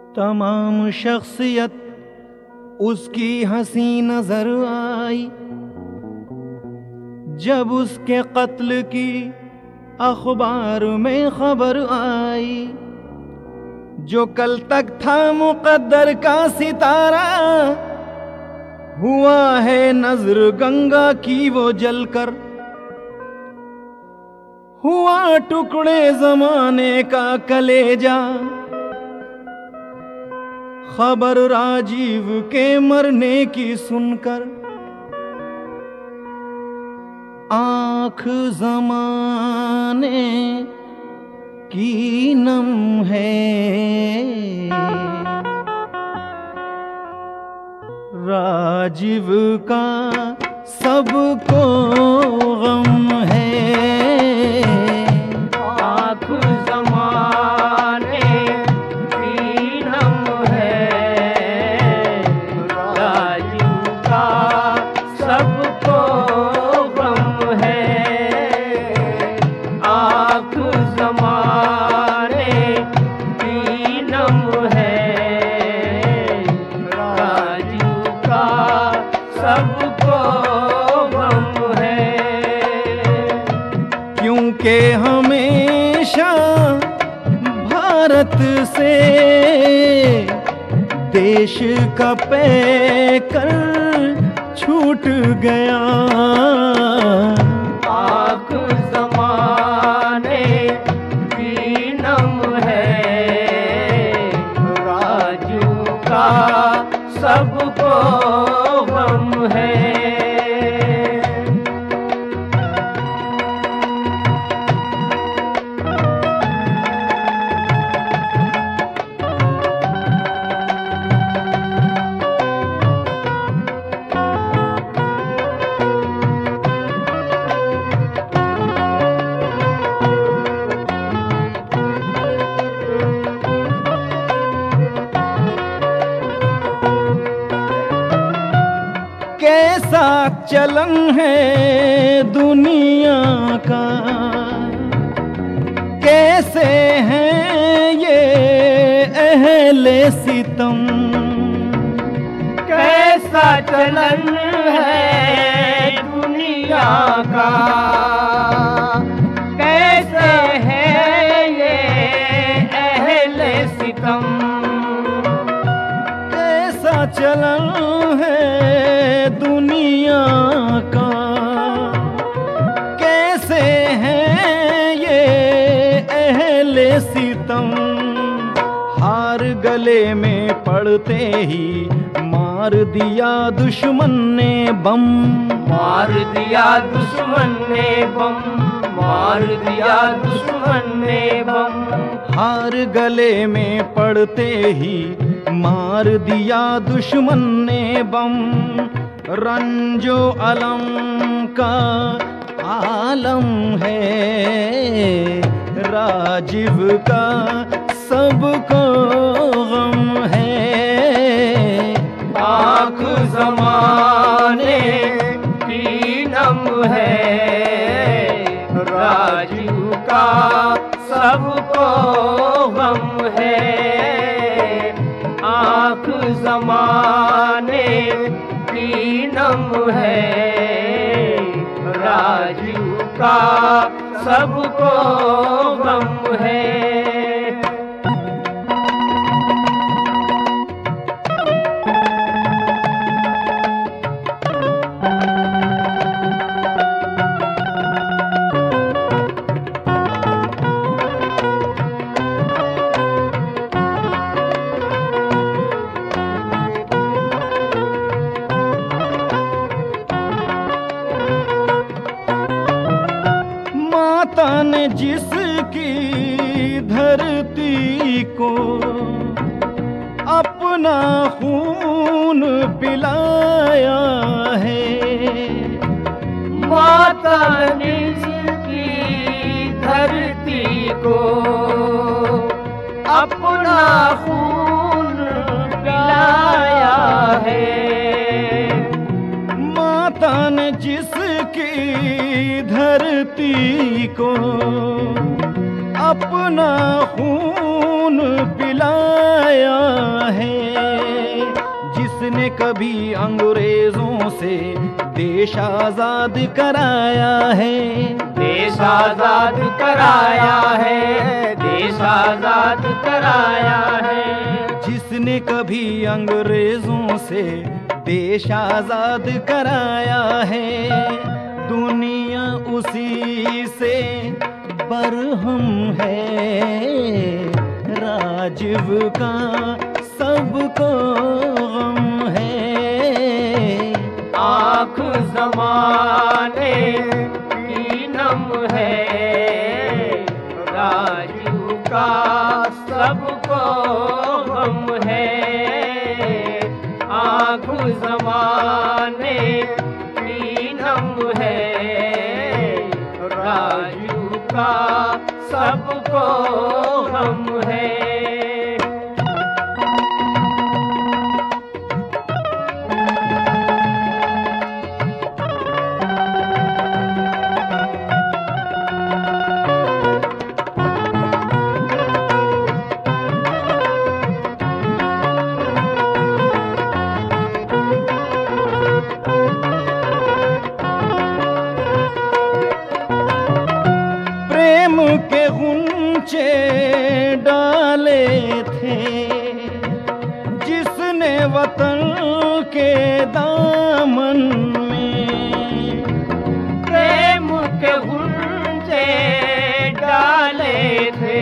तमाम शख्सियत उसकी हंसी नजर आई जब उसके कत्ल की अखबार में खबर आई। जो कल तक था मुकद्दर का सितारा, हुआ है नजर गंगा की वो जलकर। हुआ टुकड़े जमाने का कलेजा, खबर राजीव के मरने की सुनकर। आंख जमाने की नम है, राजीव का सबको गम है। आँख ज़माने की नम है, राजीव का सबको गम है। आँख ज़माने की नम है, राजीव का सबको गम है। क्योंकि हमेशा भारत से देश का पैकर छूट गया। आँख ज़माने की नम है, राजीव का सबको गम है। कैसा चलन है दुनिया का, कैसे हैं ये अहले सितम। कैसा चलन है दुनिया का, कैसे है ये अहले सितम। कैसा चलन है दुनिया का, कैसे हैं ये अहले सितम। हार गले में पड़ते ही मार दिया दुश्मन ने बम। मार दिया दुश्मन ने बम, मार दिया दुश्मन ने बम। हार गले में पड़ते ही मार दिया दुश्मन ने बम। रंजो अलम का आलम है, राजीव का सबको गम है। आँख ज़माने की नम है, राजीव का सबको गम है। आँख ज़माने की नम है, राजीव का सबको गम है। माता ने जिसकी धरती को अपना खून पिलाया है। माता ने जिसकी धरती को अपना खून पिलाया है। माता ने जिसकी धरती को अपना खून पिलाया कभी अंग्रेजों से देश आजाद कराया है, देश आजाद कराया है, देश आजाद कराया है। जिसने कभी अंग्रेजों से देश आजाद कराया है, दुनिया उसी से बरहम है। राजीव का सबको गम है, आँख ज़माने की नम है। राजीव का सबको गम है, आँख ज़माने की नम है। राजीव का सबको गम है। के गुंचे डाले थे जिसने वतन के दामन में। प्रेम के गुंचे डाले थे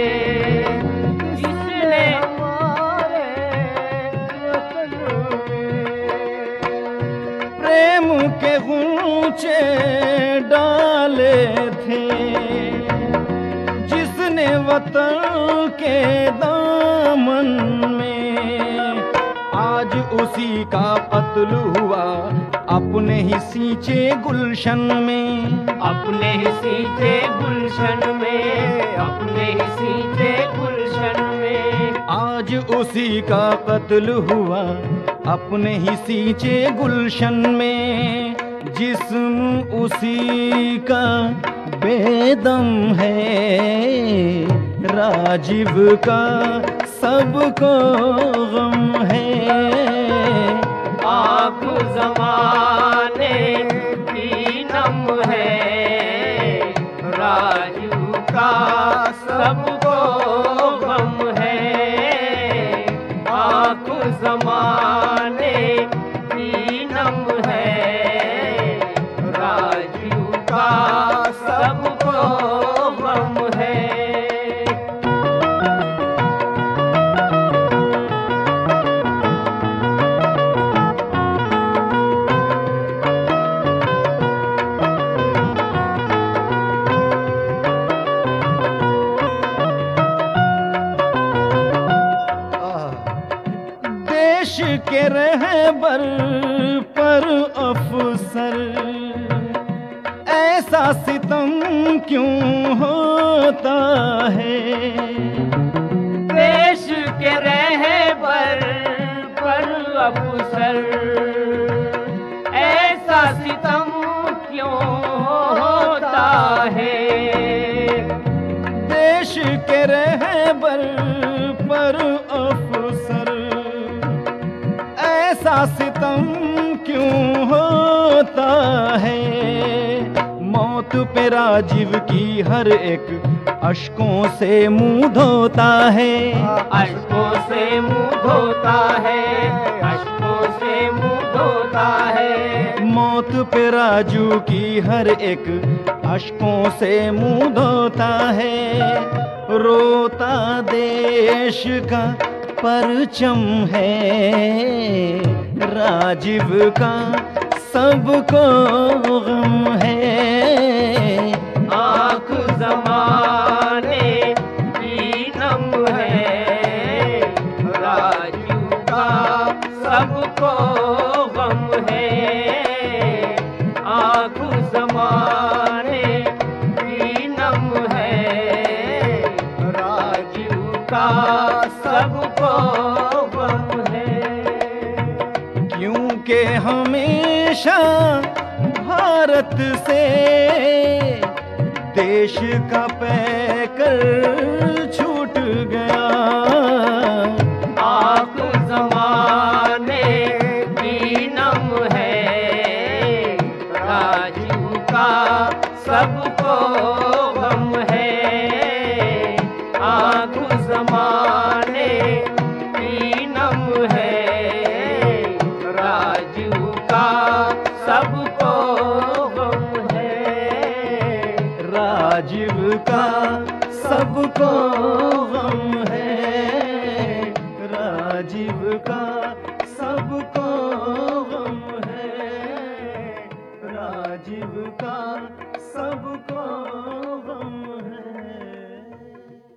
जिसने हमारे वतन में। प्रेम के गुंचे डाले थे वतन के दामन में। आज उसी का कत्ल हुआ अपने ही सींचे गुलशन में, अपने ही सींचे गुलशन में, अपने ही सींचे गुलशन में। आज उसी का कत्ल हुआ अपने ही सींचे गुलशन में। जिस्म उसी का बेदम है, राजीव का सबको गम है। आँख ज़माने की नम है, राजीव का सबको गम है। आँख ज़माने की नम है, राजीव का सबको गम है। देश के रहबर पर अफसर ऐसा सितम क्यों होता है। देश के रहबर पर अफसर ऐसा सितम क्यों होता है। देश के रहबर पर अफसर ऐसा सितम क्यों होता है। मौत पे राजीव की हर एक अश्कों से मुंह धोता है, अश्कों से मुंह धोता है, अश्कों से मुंह धोता है। मौत पे राजू की हर एक अश्कों से मुंह धोता है। रोता देश का परचम है, राजीव का सबको गम है। आँख ज़माने की नम है, राजीव का सबको गम है। आँख ज़माने की नम है, राजीव का सबको गम है। क्योंकि हमेशा भारत से देश का पैकर छूट गया। आँख ज़माने को गम है राजीव का